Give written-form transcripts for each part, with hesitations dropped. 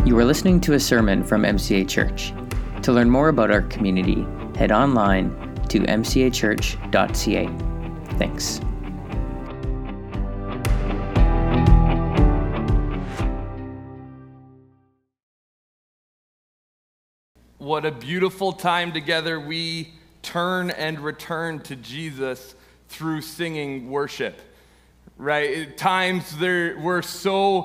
You are listening to a sermon from MCA Church. To learn more about our community, head online to mcachurch.ca. Thanks. What a beautiful time together we turn and return to Jesus through singing worship, right? At times we're so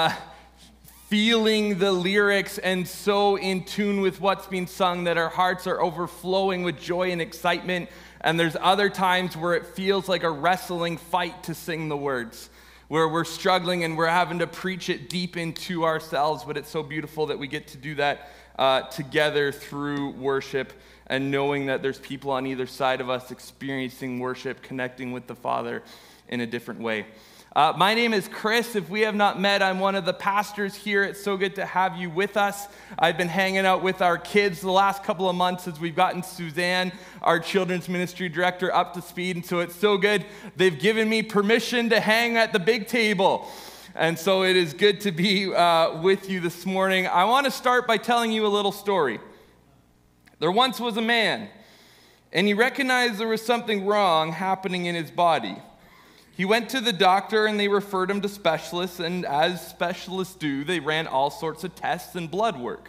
feeling the lyrics and so in tune with what's being sung that our hearts are overflowing with joy and excitement. And there's other times where it feels like a wrestling fight to sing the words, where we're struggling and we're having to preach it deep into ourselves. But it's so beautiful that we get to do that together through worship and knowing that there's people on either side of us experiencing worship, connecting with the Father in a different way. My name is Chris. If we have not met, I'm one of the pastors here. It's so good to have you with us. I've been hanging out with our kids the last couple of months as we've gotten Suzanne, our children's ministry director, up to speed. And so it's so good. They've given me permission to hang at the big table. And so it is good to be with you this morning. I want to start by telling you a little story. There once was a man, and he recognized there was something wrong happening in his body. He went to the doctor, and they referred him to specialists, and as specialists do, they ran all sorts of tests and blood work.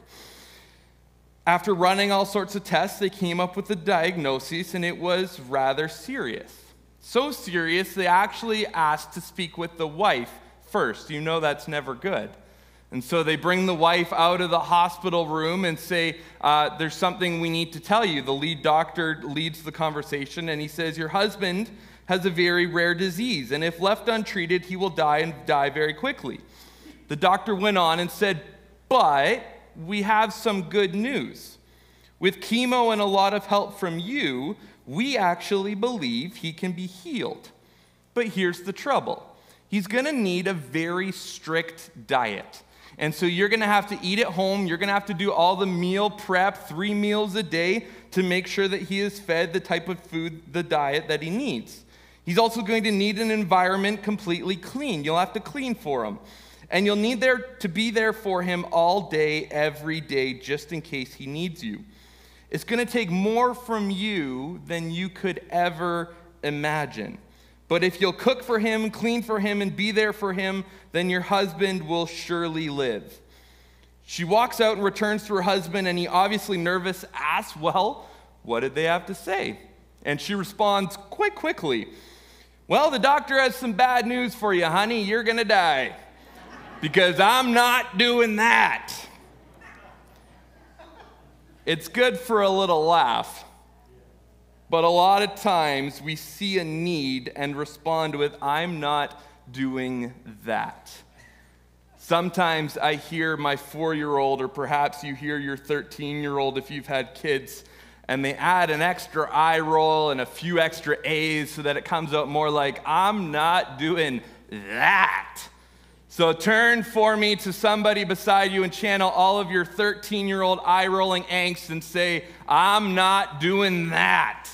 After running all sorts of tests, they came up with a diagnosis, and it was rather serious. So serious, they actually asked to speak with the wife first. You know that's never good. And so they bring the wife out of the hospital room and say, there's something we need to tell you. The lead doctor leads the conversation, and he says, your husband has a very rare disease, and if left untreated, he will die and die very quickly. The doctor went on and said, but we have some good news. With chemo and a lot of help from you, we actually believe he can be healed. But here's the trouble. He's going to need a very strict diet. And so you're going to have to eat at home. You're going to have to do all the meal prep, 3 meals a day, to make sure that he is fed the type of food, the diet that he needs. He's also going to need an environment completely clean. You'll have to clean for him. And you'll need to be there for him all day, every day, just in case he needs you. It's going to take more from you than you could ever imagine. But if you'll cook for him, clean for him, and be there for him, then your husband will surely live. She walks out and returns to her husband, and he, obviously nervous, asks, well, what did they have to say? And she responds quite quickly, well, the doctor has some bad news for you, honey. You're going to die because I'm not doing that. It's good for a little laugh. But a lot of times we see a need and respond with, I'm not doing that. Sometimes I hear my 4-year-old, or perhaps you hear your 13-year-old if you've had kids, and they add an extra eye roll and a few extra A's so that it comes out more like, I'm not doing that. So turn for me to somebody beside you and channel all of your 13-year-old eye-rolling angst and say, I'm not doing that.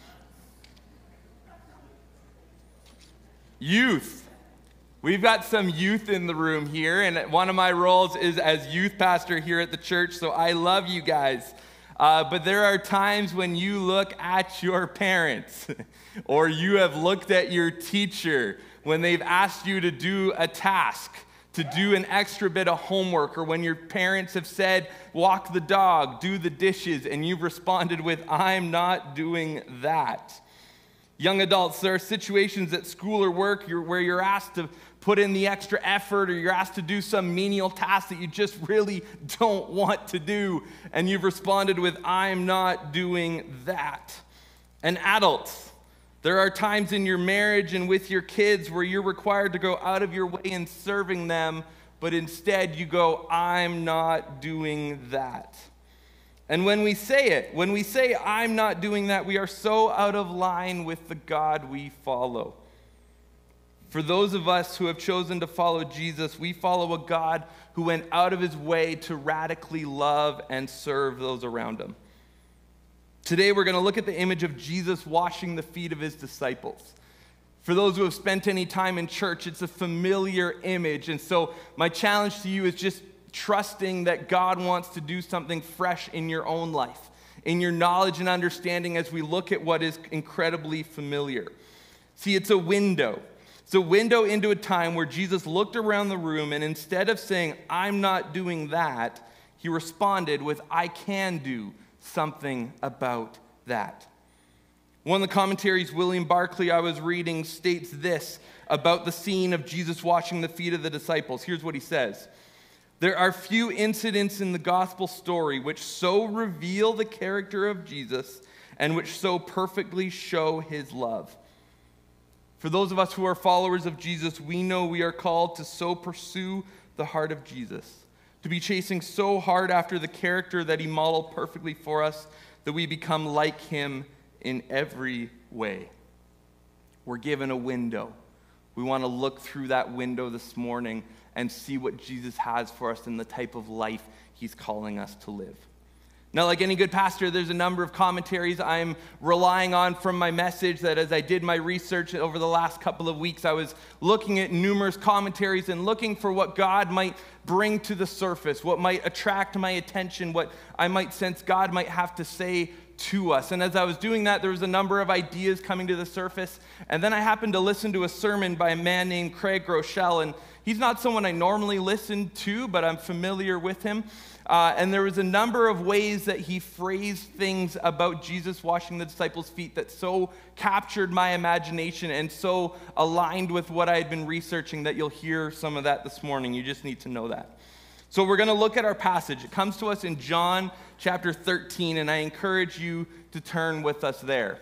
Youth. We've got some youth in the room here, and one of my roles is as youth pastor here at the church, so I love you guys. But there are times when you look at your parents or you have looked at your teacher when they've asked you to do a task, to do an extra bit of homework, or when your parents have said, walk the dog, do the dishes, and you've responded with, I'm not doing that. Young adults, there are situations at school or work where you're asked to put in the extra effort, or you're asked to do some menial task that you just really don't want to do, and you've responded with, I'm not doing that. And adults, there are times in your marriage and with your kids where you're required to go out of your way in serving them, but instead you go, I'm not doing that. And when we say, I'm not doing that, we are so out of line with the God we follow. For those of us who have chosen to follow Jesus, we follow a God who went out of his way to radically love and serve those around him. Today we're going to look at the image of Jesus washing the feet of his disciples. For those who have spent any time in church, it's a familiar image. And so my challenge to you is just trusting that God wants to do something fresh in your own life, in your knowledge and understanding as we look at what is incredibly familiar. See, it's a window. It's a window into a time where Jesus looked around the room, and instead of saying, I'm not doing that, he responded with, I can do something about that. One of the commentaries, William Barclay, I was reading, states this about the scene of Jesus washing the feet of the disciples. Here's what he says. There are few incidents in the gospel story which so reveal the character of Jesus and which so perfectly show his love. For those of us who are followers of Jesus, we know we are called to so pursue the heart of Jesus, to be chasing so hard after the character that he modeled perfectly for us that we become like him in every way. We're given a window. We want to look through that window this morning and see what Jesus has for us and the type of life he's calling us to live. Now, like any good pastor, there's a number of commentaries I'm relying on from my message that as I did my research over the last couple of weeks, I was looking at numerous commentaries and looking for what God might bring to the surface, what might attract my attention, what I might sense God might have to say to us. And as I was doing that, there was a number of ideas coming to the surface. And then I happened to listen to a sermon by a man named Craig Groeschel, and he's not someone I normally listen to, but I'm familiar with him. And there was a number of ways that he phrased things about Jesus washing the disciples' feet that so captured my imagination and so aligned with what I had been researching that you'll hear some of that this morning. You just need to know that. So we're going to look at our passage. It comes to us in John chapter 13, and I encourage you to turn with us there.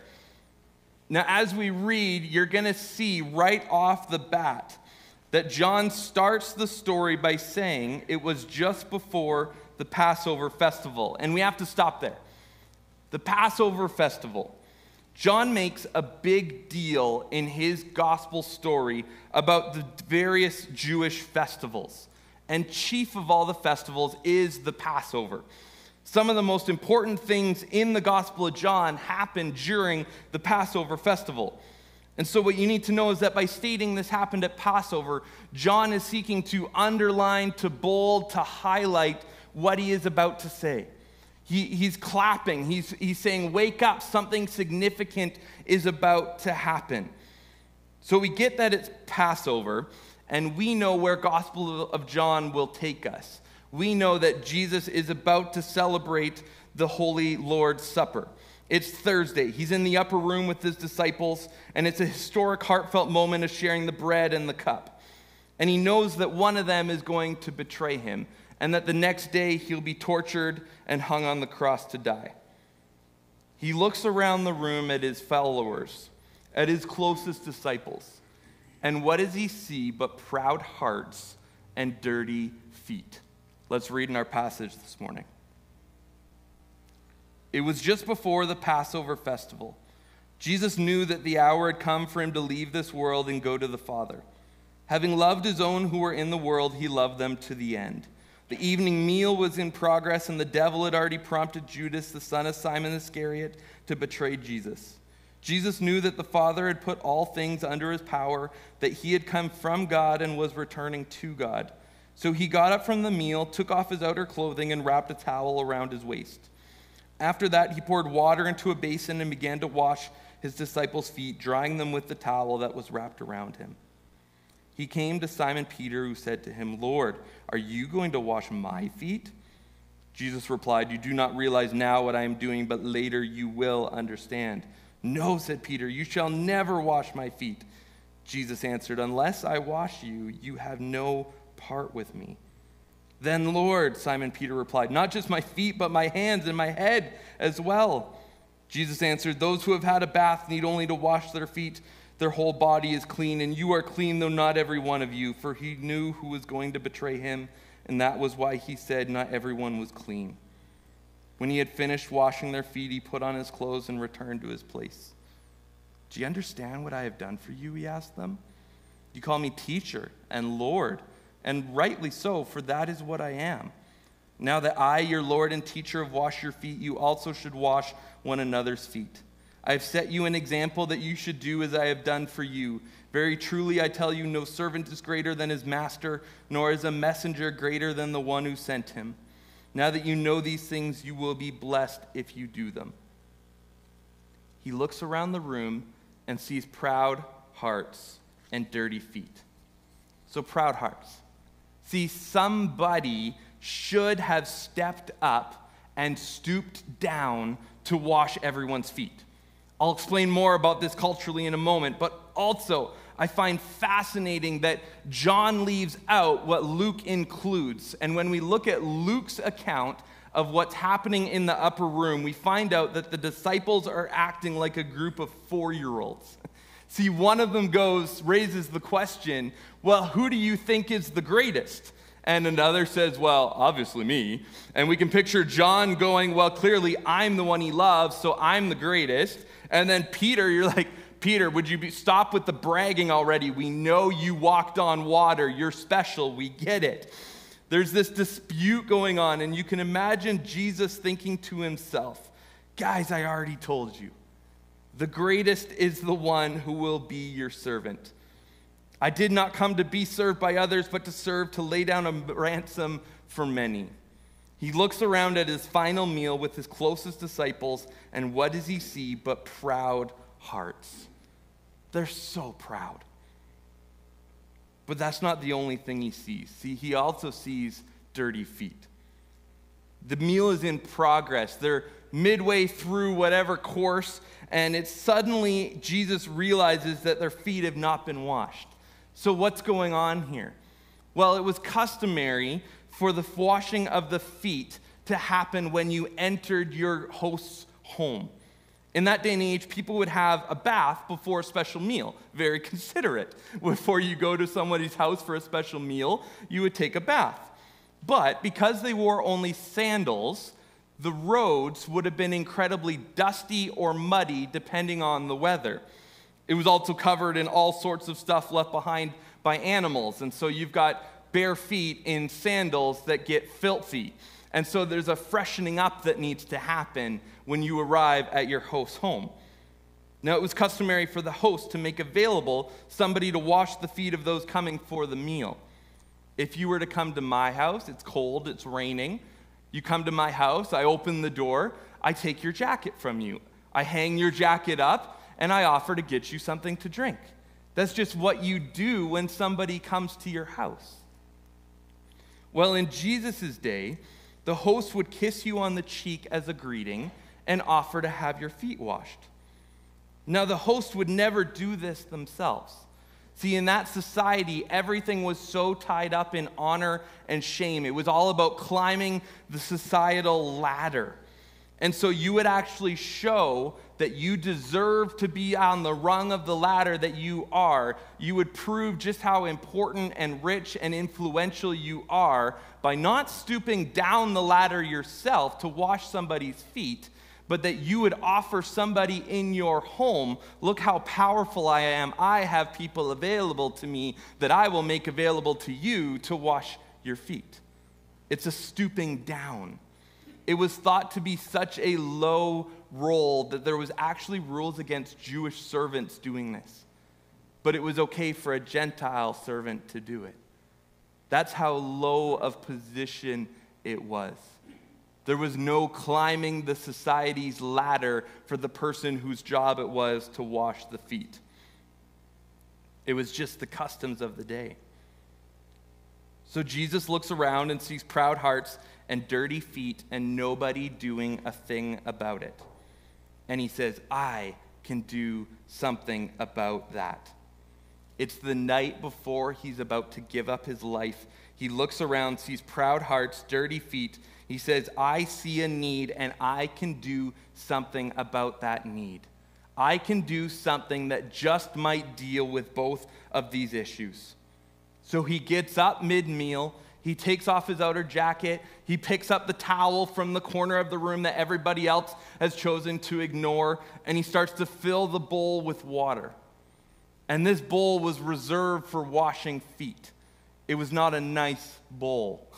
Now, as we read, you're going to see right off the bat that John starts the story by saying it was just before the Passover festival. And we have to stop there. The Passover festival. John makes a big deal in his gospel story about the various Jewish festivals. And chief of all the festivals is the Passover. Some of the most important things in the Gospel of John happen during the Passover festival. And so what you need to know is that by stating this happened at Passover, John is seeking to underline, to bold, to highlight what he is about to say. He's clapping. He's saying, wake up, something significant is about to happen. So we get that it's Passover, and we know where Gospel of John will take us. We know that Jesus is about to celebrate the Holy Lord's Supper. It's Thursday. He's in the upper room with his disciples, and it's a historic, heartfelt moment of sharing the bread and the cup. And he knows that one of them is going to betray him, and that the next day he'll be tortured and hung on the cross to die. He looks around the room at his followers, at his closest disciples, and what does he see but proud hearts and dirty feet? Let's read in our passage this morning. It was just before the Passover festival. Jesus knew that the hour had come for him to leave this world and go to the Father. Having loved his own who were in the world, he loved them to the end. The evening meal was in progress, and the devil had already prompted Judas, the son of Simon Iscariot, to betray Jesus. Jesus knew that the Father had put all things under his power, that he had come from God and was returning to God. So he got up from the meal, took off his outer clothing, and wrapped a towel around his waist. After that, he poured water into a basin and began to wash his disciples' feet, drying them with the towel that was wrapped around him. He came to Simon Peter, who said to him, "Lord, are you going to wash my feet?" Jesus replied, "You do not realize now what I am doing, but later you will understand." "No," said Peter, "you shall never wash my feet." Jesus answered, "Unless I wash you, you have no part with me." "Then, Lord," Simon Peter replied, "not just my feet, but my hands and my head as well." Jesus answered, "Those who have had a bath need only to wash their feet. Their whole body is clean, and you are clean, though not every one of you." For he knew who was going to betray him, and that was why he said not everyone was clean. When he had finished washing their feet, he put on his clothes and returned to his place. "Do you understand what I have done for you?" he asked them. "You call me teacher and Lord, and rightly so, for that is what I am. Now that I, your Lord and teacher, have washed your feet, you also should wash one another's feet. I have set you an example that you should do as I have done for you. Very truly, I tell you, no servant is greater than his master, nor is a messenger greater than the one who sent him. Now that you know these things, you will be blessed if you do them." He looks around the room and sees proud hearts and dirty feet. So proud hearts. See, somebody should have stepped up and stooped down to wash everyone's feet. I'll explain more about this culturally in a moment, but also I find fascinating that John leaves out what Luke includes. And when we look at Luke's account of what's happening in the upper room, we find out that the disciples are acting like a group of 4-year-olds. See, one of them raises the question, well, who do you think is the greatest? And another says, well, obviously me. And we can picture John going, well, clearly I'm the one he loves, so I'm the greatest. And then Peter, you're like, Peter, would you stop with the bragging already? We know you walked on water. You're special. We get it. There's this dispute going on, and you can imagine Jesus thinking to himself, guys, I already told you. The greatest is the one who will be your servant. I did not come to be served by others, but to serve, to lay down a ransom for many. He looks around at his final meal with his closest disciples, and what does he see but proud hearts? They're so proud. But that's not the only thing he sees. See, he also sees dirty feet. The meal is in progress. They're midway through whatever course, and it's suddenly Jesus realizes that their feet have not been washed. So what's going on here? Well, it was customary for the washing of the feet to happen when you entered your host's home. In that day and age, people would have a bath before a special meal. Very considerate. Before you go to somebody's house for a special meal, you would take a bath. But because they wore only sandals, the roads would have been incredibly dusty or muddy depending on the weather. It was also covered in all sorts of stuff left behind by animals. And so you've got bare feet in sandals that get filthy. And so there's a freshening up that needs to happen when you arrive at your host's home. Now, it was customary for the host to make available somebody to wash the feet of those coming for the meal. If you were to come to my house, it's cold, it's raining. You come to my house, I open the door, I take your jacket from you. I hang your jacket up, and I offer to get you something to drink. That's just what you do when somebody comes to your house. Well, in Jesus' day, the host would kiss you on the cheek as a greeting and offer to have your feet washed. Now, the host would never do this themselves. See, in that society, everything was so tied up in honor and shame. It was all about climbing the societal ladder. And so you would actually show that you deserve to be on the rung of the ladder that you are. You would prove just how important and rich and influential you are by not stooping down the ladder yourself to wash somebody's feet, but that you would offer somebody in your home, look how powerful I am. I have people available to me that I will make available to you to wash your feet. It's a stooping down. It was thought to be such a low role that there was actually rules against Jewish servants doing this. But it was okay for a Gentile servant to do it. That's how low of position it was. There was no climbing the society's ladder for the person whose job it was to wash the feet. It was just the customs of the day. So Jesus looks around and sees proud hearts and dirty feet and nobody doing a thing about it. And he says, I can do something about that. It's the night before he's about to give up his life. He looks around, sees proud hearts, dirty feet. He says, I see a need and I can do something about that need. I can do something that just might deal with both of these issues. So he gets up mid-meal. He takes off his outer jacket. He picks up the towel from the corner of the room that everybody else has chosen to ignore, and he starts to fill the bowl with water. And this bowl was reserved for washing feet. It was not a nice bowl.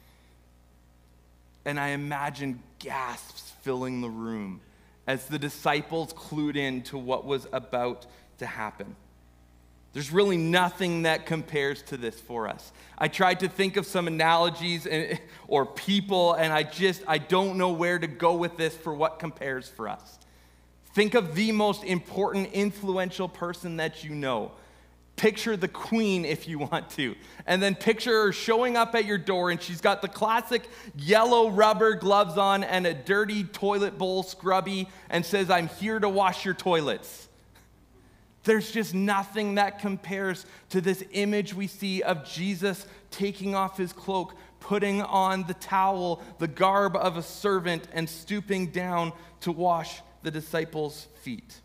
And I imagine gasps filling the room as the disciples clued in to what was about to happen. There's really nothing that compares to this for us. I tried to think of some analogies or people, and I don't know where to go with this for what compares for us. Think of the most important, influential person that you know. Picture the queen if you want to. And then picture her showing up at your door, and she's got the classic yellow rubber gloves on and a dirty toilet bowl scrubby and says, "I'm here to wash your toilets." There's just nothing that compares to this image we see of Jesus taking off his cloak, putting on the towel, the garb of a servant, and stooping down to wash the disciples' feet.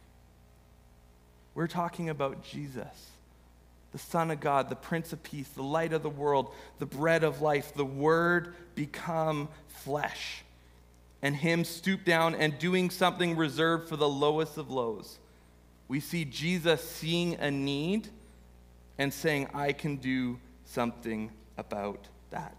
We're talking about Jesus, the Son of God, the Prince of Peace, the light of the world, the bread of life, the Word become flesh, and him stoop down and doing something reserved for the lowest of lows. We see Jesus seeing a need and saying, "I can do something about that."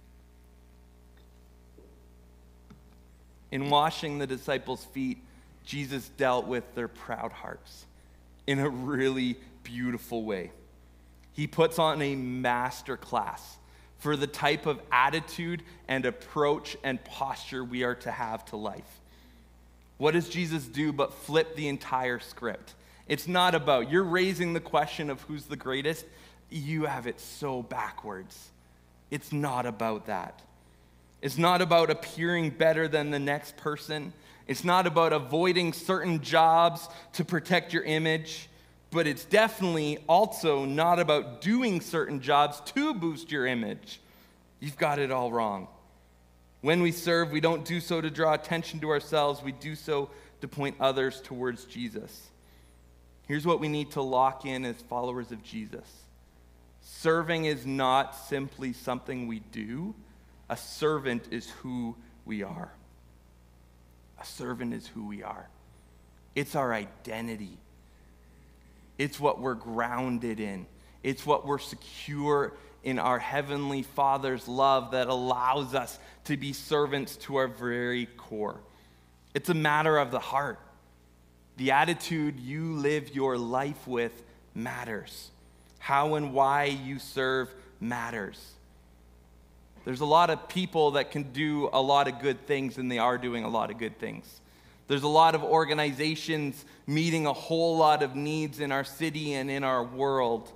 In washing the disciples' feet, Jesus dealt with their proud hearts in a really beautiful way. He puts on a master class for the type of attitude and approach and posture we are to have to life. What does Jesus do but flip the entire script? It's not about, you're raising the question of who's the greatest. You have it so backwards. It's not about that. It's not about appearing better than the next person. It's not about avoiding certain jobs to protect your image. But it's definitely also not about doing certain jobs to boost your image. You've got it all wrong. When we serve, we don't do so to draw attention to ourselves. We do so to point others towards Jesus. Here's what we need to lock in as followers of Jesus. Serving is not simply something we do. A servant is who we are. A servant is who we are. It's our identity. It's what we're grounded in. It's what we're secure in our Heavenly Father's love that allows us to be servants to our very core. It's a matter of the heart. The attitude you live your life with matters. How and why you serve matters. There's a lot of people that can do a lot of good things, and they are doing a lot of good things. There's a lot of organizations meeting a whole lot of needs in our city and in our world,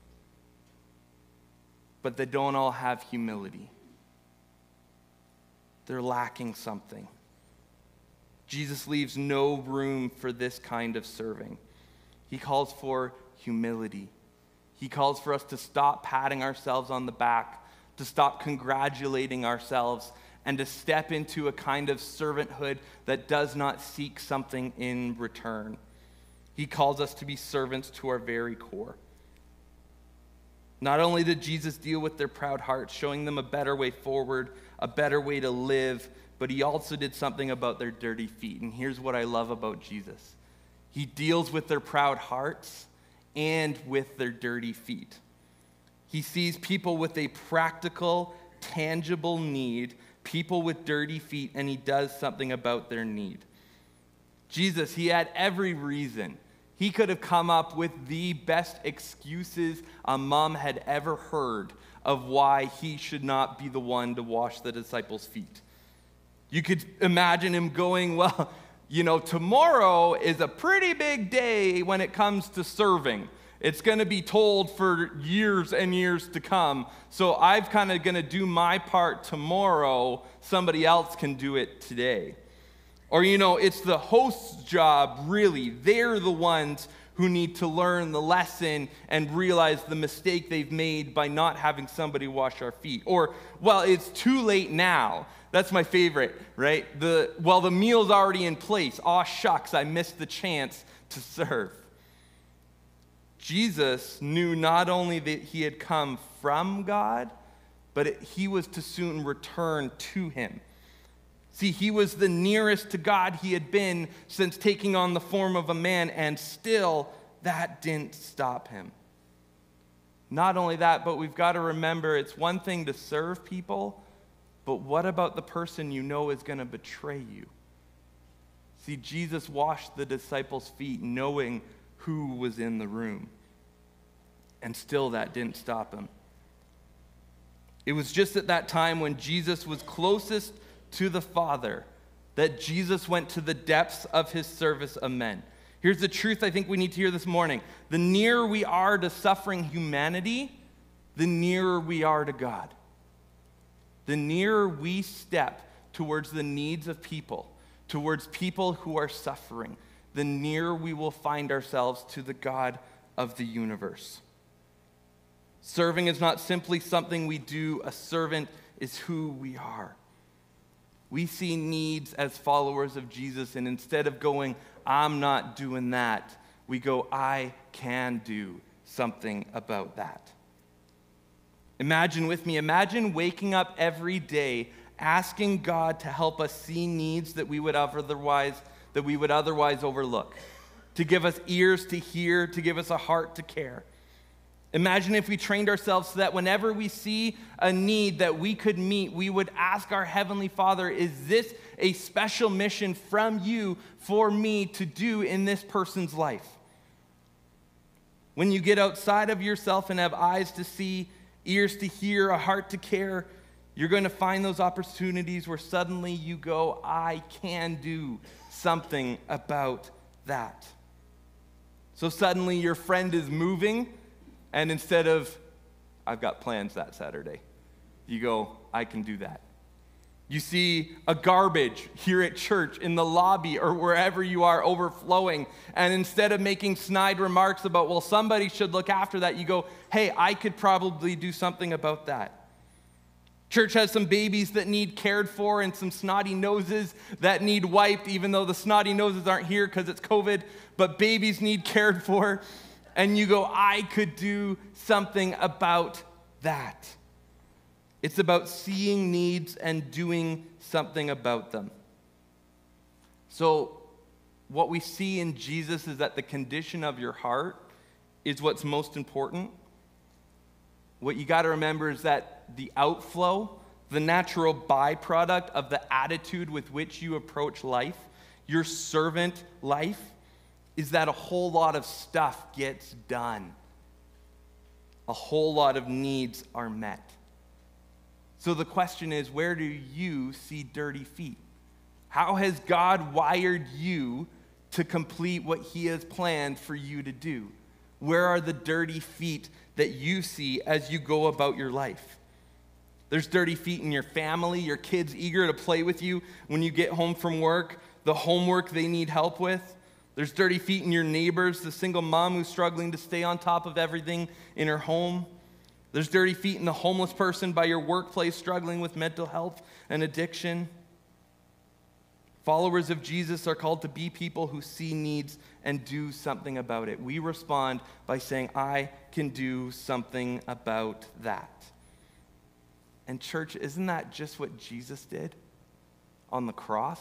but they don't all have humility. They're lacking something. Jesus leaves no room for this kind of serving. He calls for humility. He calls for us to stop patting ourselves on the back, to stop congratulating ourselves, and to step into a kind of servanthood that does not seek something in return. He calls us to be servants to our very core. Not only did Jesus deal with their proud hearts, showing them a better way forward, a better way to live, but he also did something about their dirty feet. And here's what I love about Jesus. He deals with their proud hearts and with their dirty feet. He sees people with a practical, tangible need, people with dirty feet, and he does something about their need. Jesus, he had every reason. He could have come up with the best excuses a mom had ever heard of why he should not be the one to wash the disciples' feet. You could imagine him going, well, tomorrow is a pretty big day when it comes to serving. It's going to be told for years and years to come. So I'm kind of going to do my part tomorrow. Somebody else can do it today. Or, it's the host's job, really. They're the ones who need to learn the lesson and realize the mistake they've made by not having somebody wash our feet. Or, well, it's too late now. That's my favorite, right? The meal's already in place. Aw, shucks, I missed the chance to serve. Jesus knew not only that he had come from God, but he was to soon return to him. See, he was the nearest to God he had been since taking on the form of a man, and still that didn't stop him. Not only that, but we've got to remember it's one thing to serve people, but what about the person you know is going to betray you? See, Jesus washed the disciples' feet knowing who was in the room. And still that didn't stop him. It was just at that time when Jesus was closest to the Father that Jesus went to the depths of his service of men. Here's the truth I think we need to hear this morning. The nearer we are to suffering humanity, the nearer we are to God. The nearer we step towards the needs of people, towards people who are suffering, the nearer we will find ourselves to the God of the universe. Serving is not simply something we do. A servant is who we are. We see needs as followers of Jesus, and instead of going, I'm not doing that, we go, I can do something about that. Imagine with me, imagine waking up every day asking God to help us see needs that we would otherwise overlook, to give us ears to hear, to give us a heart to care. Imagine if we trained ourselves so that whenever we see a need that we could meet, we would ask our Heavenly Father, is this a special mission from you for me to do in this person's life? When you get outside of yourself and have eyes to see, ears to hear, a heart to care, you're going to find those opportunities where suddenly you go, I can do something about that. So suddenly your friend is moving, and instead of, I've got plans that Saturday, you go, I can do that. You see a garbage here at church, in the lobby, or wherever you are overflowing, and instead of making snide remarks about, well, somebody should look after that, you go, hey, I could probably do something about that. Church has some babies that need cared for and some snotty noses that need wiped, even though the snotty noses aren't here because it's COVID, but babies need cared for. And you go, I could do something about that. It's about seeing needs and doing something about them. So what we see in Jesus is that the condition of your heart is what's most important. What you got to remember is that the outflow, the natural byproduct of the attitude with which you approach life, your servant life, is that a whole lot of stuff gets done. A whole lot of needs are met. So the question is, where do you see dirty feet? How has God wired you to complete what he has planned for you to do? Where are the dirty feet that you see as you go about your life? There's dirty feet in your family, your kids eager to play with you when you get home from work, the homework they need help with. There's dirty feet in your neighbors, the single mom who's struggling to stay on top of everything in her home. There's dirty feet in the homeless person by your workplace struggling with mental health and addiction. Followers of Jesus are called to be people who see needs and do something about it. We respond by saying, I can do something about that. And church, isn't that just what Jesus did on the cross?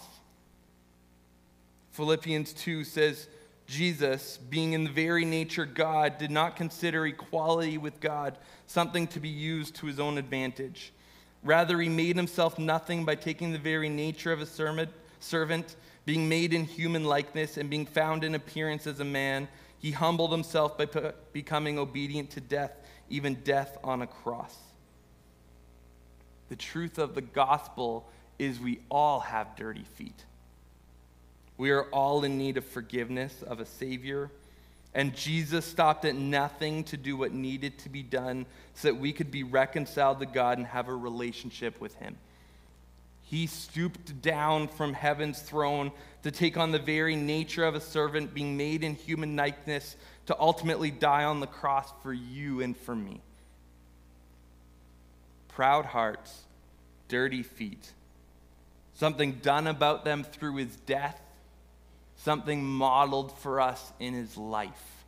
Philippians 2 says, Jesus, being in the very nature God, did not consider equality with God something to be used to his own advantage. Rather, he made himself nothing by taking the very nature of a servant, being made in human likeness, and being found in appearance as a man. He humbled himself by becoming obedient to death, even death on a cross. The truth of the gospel is we all have dirty feet. We are all in need of forgiveness, of a Savior. And Jesus stopped at nothing to do what needed to be done so that we could be reconciled to God and have a relationship with him. He stooped down from heaven's throne to take on the very nature of a servant, being made in human likeness, to ultimately die on the cross for you and for me. Proud hearts, dirty feet, something done about them through his death, something modeled for us in his life.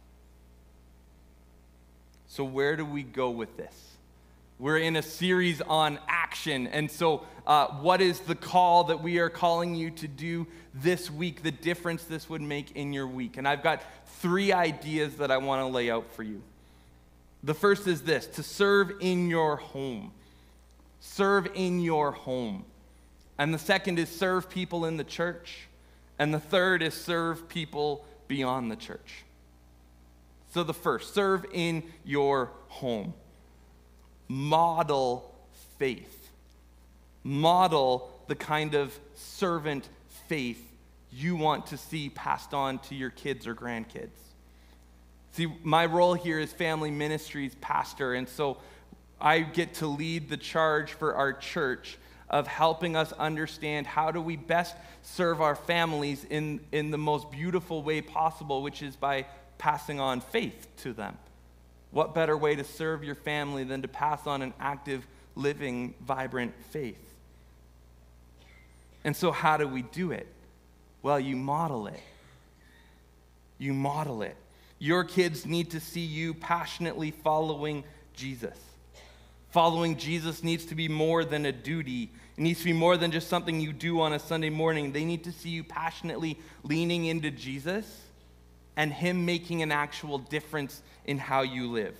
So where do we go with this? We're in a series on action, and so what is the call that we are calling you to do this week, the difference this would make in your week? And I've got 3 ideas that I want to lay out for you. The first is this: to serve in your home. Serve in your home. And the second is serve people in the church. And the third is serve people beyond the church. So the first, serve in your home. Model faith. Model the kind of servant faith you want to see passed on to your kids or grandkids. See, my role here is family ministries pastor, and so I get to lead the charge for our church of helping us understand how do we best serve our families in the most beautiful way possible, which is by passing on faith to them. What better way to serve your family than to pass on an active, living, vibrant faith? And so how do we do it? Well, you model it. You model it. Your kids need to see you passionately following Jesus. Following Jesus needs to be more than a duty. It needs to be more than just something you do on a Sunday morning. They need to see you passionately leaning into Jesus and him making an actual difference in how you live.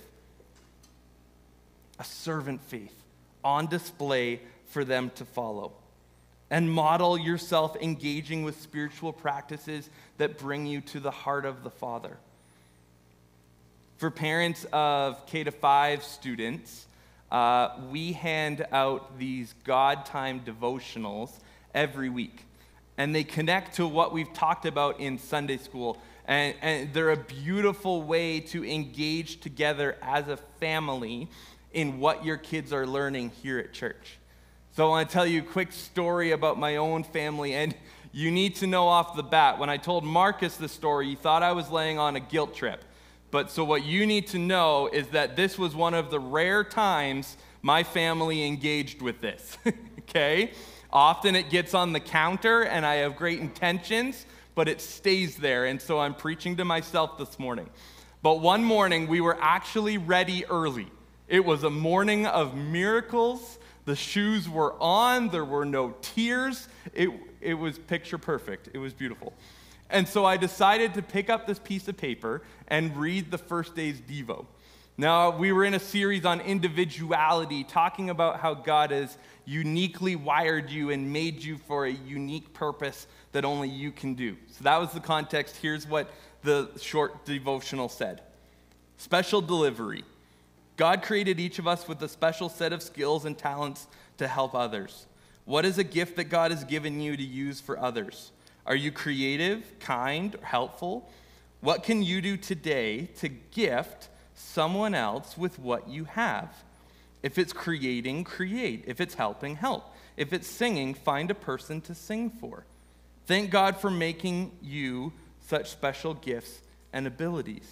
A servant faith on display for them to follow. And model yourself engaging with spiritual practices that bring you to the heart of the Father. For parents of K-5 students, we hand out these God time devotionals every week. And they connect to what we've talked about in Sunday school. And they're a beautiful way to engage together as a family in what your kids are learning here at church. So I want to tell you a quick story about my own family. And you need to know off the bat, when I told Marcus the story, he thought I was laying on a guilt trip. But so what you need to know is that this was one of the rare times my family engaged with this, okay? Often it gets on the counter and I have great intentions, but it stays there. And so I'm preaching to myself this morning. But one morning we were actually ready early. It was a morning of miracles. The shoes were on. There were no tears. It was picture perfect. It was beautiful. And so I decided to pick up this piece of paper and read the first day's Devo. Now, we were in a series on individuality, talking about how God has uniquely wired you and made you for a unique purpose that only you can do. So that was the context. Here's what the short devotional said. Special delivery. God created each of us with a special set of skills and talents to help others. What is a gift that God has given you to use for others? Are you creative, kind, or helpful? What can you do today to gift someone else with what you have? If it's creating, create. If it's helping, help. If it's singing, find a person to sing for. Thank God for making you such special gifts and abilities.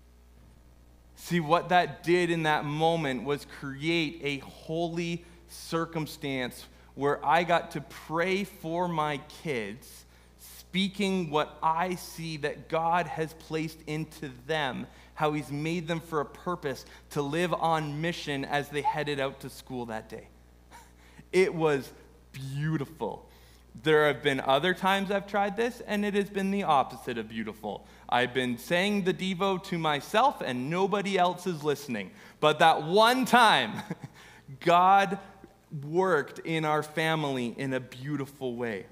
See, what that did in that moment was create a holy circumstance where I got to pray for my kids, speaking what I see that God has placed into them, how he's made them for a purpose to live on mission as they headed out to school that day. It was beautiful. There have been other times I've tried this, and it has been the opposite of beautiful. I've been saying the Devo to myself, and nobody else is listening. But that one time, God worked in our family in a beautiful way.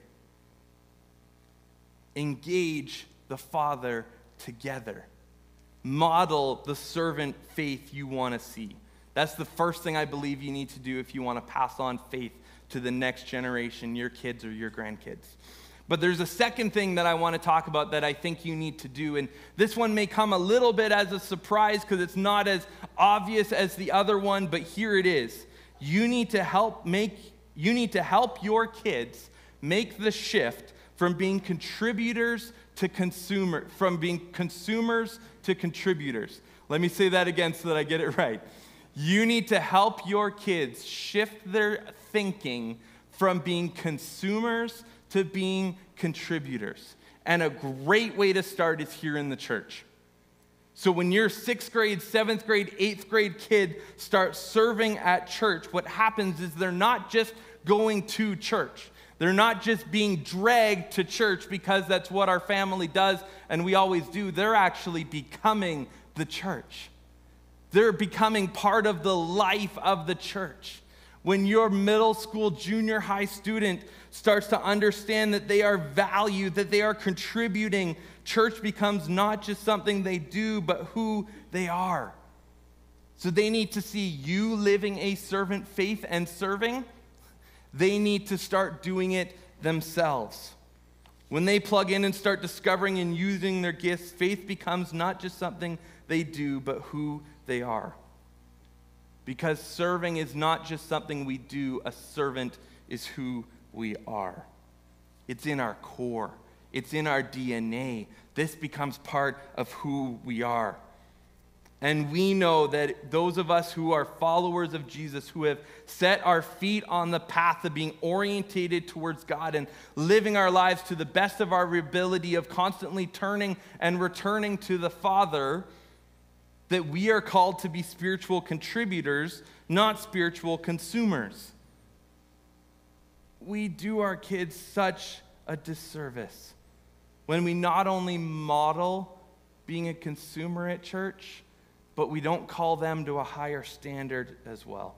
Engage the Father together. Model the servant faith you want to see. That's the first thing I believe you need to do if you want to pass on faith to the next generation, your kids or your grandkids. But there's a second thing that I want to talk about that I think you need to do, and this one may come a little bit as a surprise because it's not as obvious as the other one, but here it is. You need to help your kids make the shift from being contributors to from being consumers to contributors. Let me say that again so that I get it right. You need to help your kids shift their thinking from being consumers to being contributors. And a great way to start is here in the church. So when your 6th grade, 7th grade, 8th grade kid starts serving at church, what happens is they're not just going to church. They're not just being dragged to church because that's what our family does and we always do. They're actually becoming the church. They're becoming part of the life of the church. When your middle school, junior high student starts to understand that they are valued, that they are contributing, church becomes not just something they do, but who they are. So they need to see you living a servant faith and serving. They need to start doing it themselves. When they plug in and start discovering and using their gifts, faith becomes not just something they do, but who they are. Because serving is not just something we do, a servant is who we are. It's in our core. It's in our DNA. This becomes part of who we are. And we know that those of us who are followers of Jesus, who have set our feet on the path of being orientated towards God and living our lives to the best of our ability of constantly turning and returning to the Father, that we are called to be spiritual contributors, not spiritual consumers. We do our kids such a disservice when we not only model being a consumer at church, but we don't call them to a higher standard as well.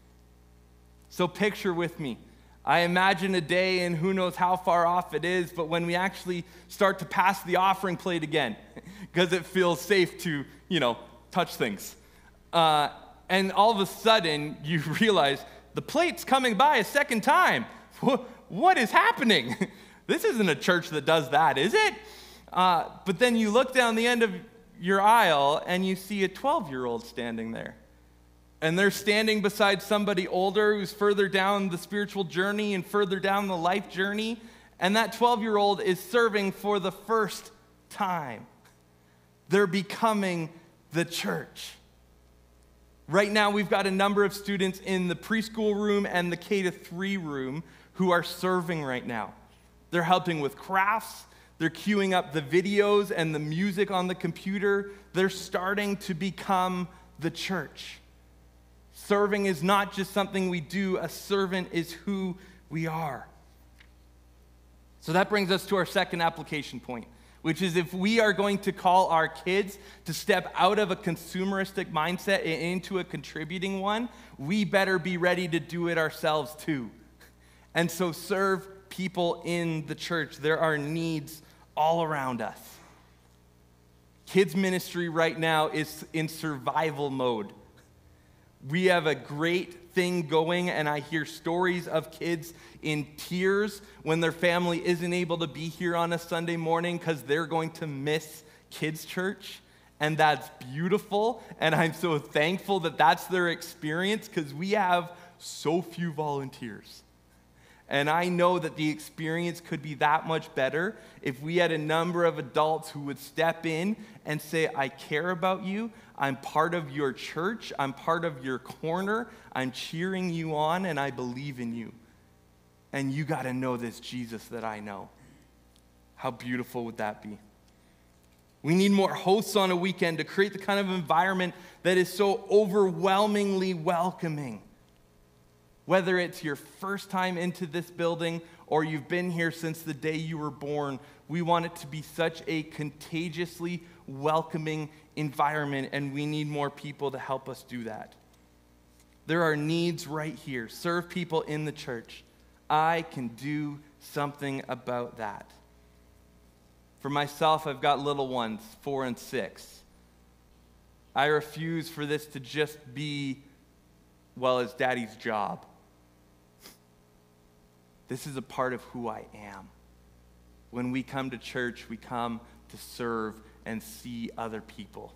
So picture with me. I imagine a day, and who knows how far off it is, but when we actually start to pass the offering plate again, because it feels safe to, touch things. And all of a sudden, you realize the plate's coming by a second time. What is happening? This isn't a church that does that, is it? But then you look down the end of your aisle and you see a 12-year-old standing there. And they're standing beside somebody older who's further down the spiritual journey and further down the life journey. And that 12-year-old is serving for the first time. They're becoming the church. Right now, we've got a number of students in the preschool room and the K-3 room who are serving right now. They're helping with crafts. They're queuing up the videos and the music on the computer. They're starting to become the church. Serving is not just something we do. A servant is who we are. So that brings us to our second application point, which is if we are going to call our kids to step out of a consumeristic mindset and into a contributing one, we better be ready to do it ourselves too. And so serve people in the church. There are needs all around us. Kids ministry right now is in survival mode. We have a great thing going, and I hear stories of kids in tears when their family isn't able to be here on a Sunday morning because they're going to miss kids' church. And that's beautiful, and I'm so thankful that that's their experience because we have so few volunteers. And I know that the experience could be that much better if we had a number of adults who would step in and say, I care about you. I'm part of your church. I'm part of your corner. I'm cheering you on, and I believe in you. And you got to know this Jesus that I know. How beautiful would that be? We need more hosts on a weekend to create the kind of environment that is so overwhelmingly welcoming. Whether it's your first time into this building or you've been here since the day you were born, we want it to be such a contagiously welcoming environment, and we need more people to help us do that. There are needs right here. Serve people in the church. I can do something about that. For myself, I've got little ones, 4 and 6. I refuse for this to just be, it's daddy's job. This is a part of who I am. When we come to church, we come to serve and see other people.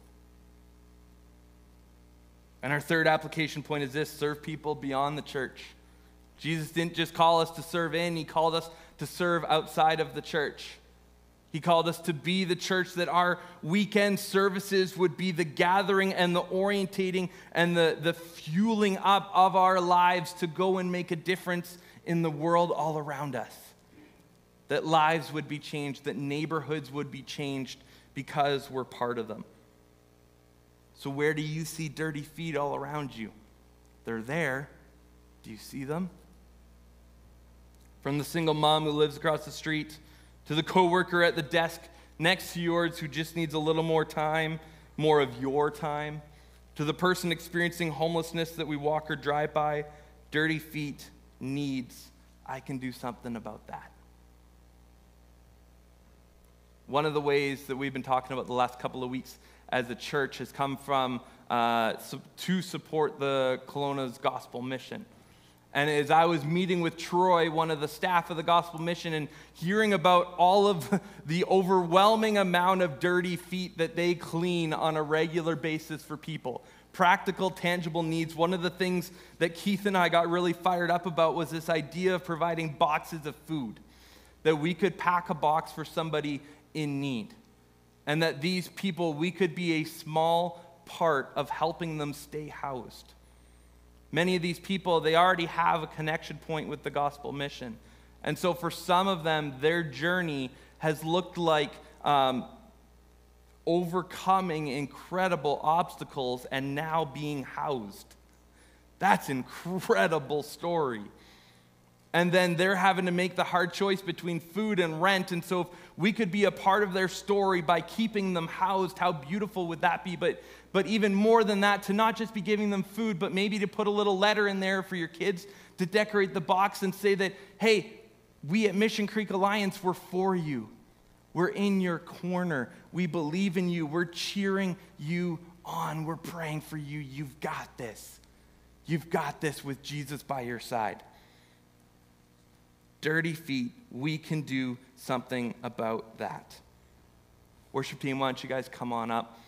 And our third application point is this: serve people beyond the church. Jesus didn't just call us to serve in, he called us to serve outside of the church. He called us to be the church, that our weekend services would be the gathering and the orientating and the fueling up of our lives to go and make a difference in the world all around us. That lives would be changed, that neighborhoods would be changed because we're part of them. So where do you see dirty feet all around you? They're there. Do you see them? From the single mom who lives across the street to the coworker at the desk next to yours who just needs a little more time, more of your time, to the person experiencing homelessness that we walk or drive by, dirty feet, needs, I can do something about that. One of the ways that we've been talking about the last couple of weeks as a church has come from to support the Kelowna's gospel mission. And as I was meeting with Troy, one of the staff of the gospel mission, and hearing about all of the overwhelming amount of dirty feet that they clean on a regular basis for people, practical, tangible needs, one of the things that Keith and I got really fired up about was this idea of providing boxes of food, that we could pack a box for somebody in need, and that these people, we could be a small part of helping them stay housed. Many of these people, they already have a connection point with the gospel mission. And so for some of them, their journey has looked like overcoming incredible obstacles and now being housed. That's an incredible story. And then they're having to make the hard choice between food and rent. And so if we could be a part of their story by keeping them housed, how beautiful would that be? But even more than that, to not just be giving them food, but maybe to put a little letter in there for your kids to decorate the box and say that, hey, we at Mission Creek Alliance, we're for you. We're in your corner. We believe in you. We're cheering you on. We're praying for you. You've got this. You've got this with Jesus by your side. Dirty feet, we can do something about that. Worship team, why don't you guys come on up?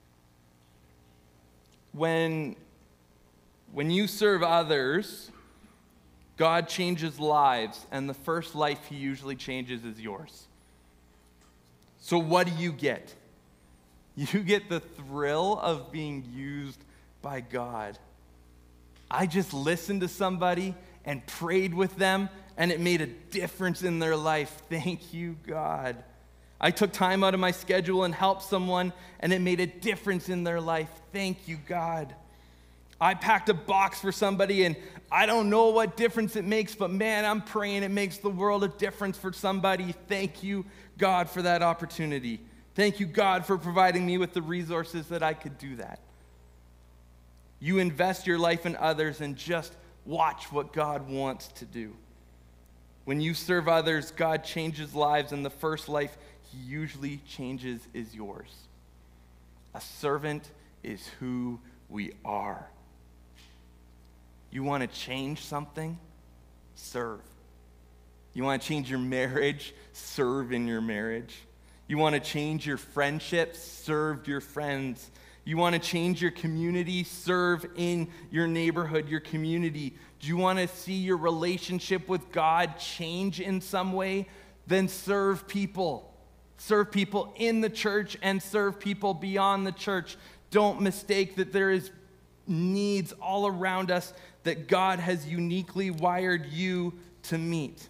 When you serve others, God changes lives, and the first life he usually changes is yours. So what do you get? You get the thrill of being used by God. I just listened to somebody and prayed with them, and it made a difference in their life. Thank you, God. I took time out of my schedule and helped someone, and it made a difference in their life. Thank you, God. I packed a box for somebody, and I don't know what difference it makes, but man, I'm praying it makes the world a difference for somebody. Thank you, God, for that opportunity. Thank you, God, for providing me with the resources that I could do that. You invest your life in others and just watch what God wants to do. When you serve others, God changes lives, and the first life he usually changes is yours. A servant is who we are. You want to change something? Serve. You want to change your marriage? Serve in your marriage. You want to change your friendships? Serve your friends. You want to change your community? Serve in your neighborhood, your community. Do you want to see your relationship with God change in some way? Then serve people. Serve people in the church and serve people beyond the church. Don't mistake that there is needs all around us that God has uniquely wired you to meet.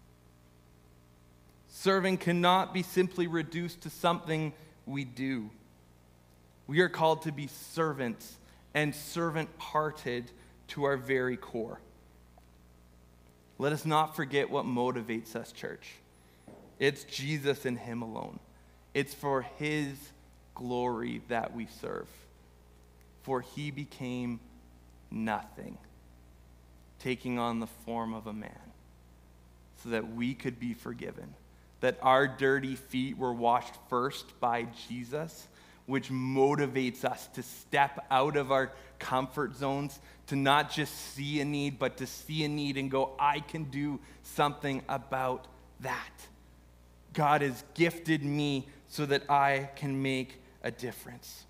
Serving cannot be simply reduced to something we do. We are called to be servants and servant-hearted to our very core. Let us not forget what motivates us, church. It's Jesus and him alone. It's for his glory that we serve. For he became nothing, taking on the form of a man, so that we could be forgiven, that our dirty feet were washed first by Jesus, which motivates us to step out of our comfort zones, to not just see a need, but to see a need and go, I can do something about that. God has gifted me so that I can make a difference.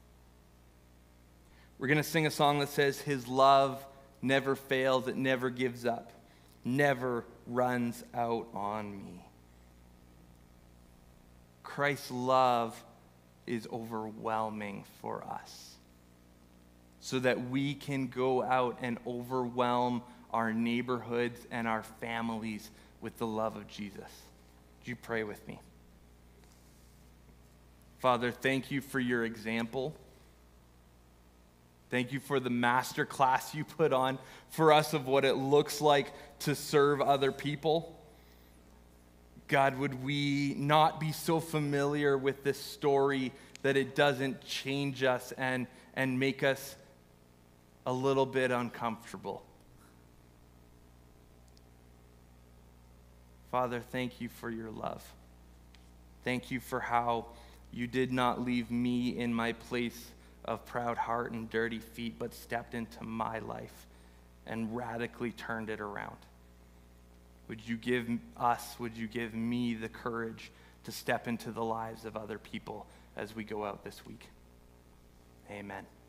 We're going to sing a song that says, his love never fails, it never gives up, never runs out on me. Christ's love is overwhelming for us, so that we can go out and overwhelm our neighborhoods and our families with the love of Jesus. Would you pray with me? Father, thank you for your example. Thank you for the master class you put on for us of what it looks like to serve other people. God, would we not be so familiar with this story that it doesn't change us and make us a little bit uncomfortable? Father, thank you for your love. Thank you for how you did not leave me in my place of proud heart and dirty feet, but stepped into my life and radically turned it around. Would you give me the courage to step into the lives of other people as we go out this week? Amen.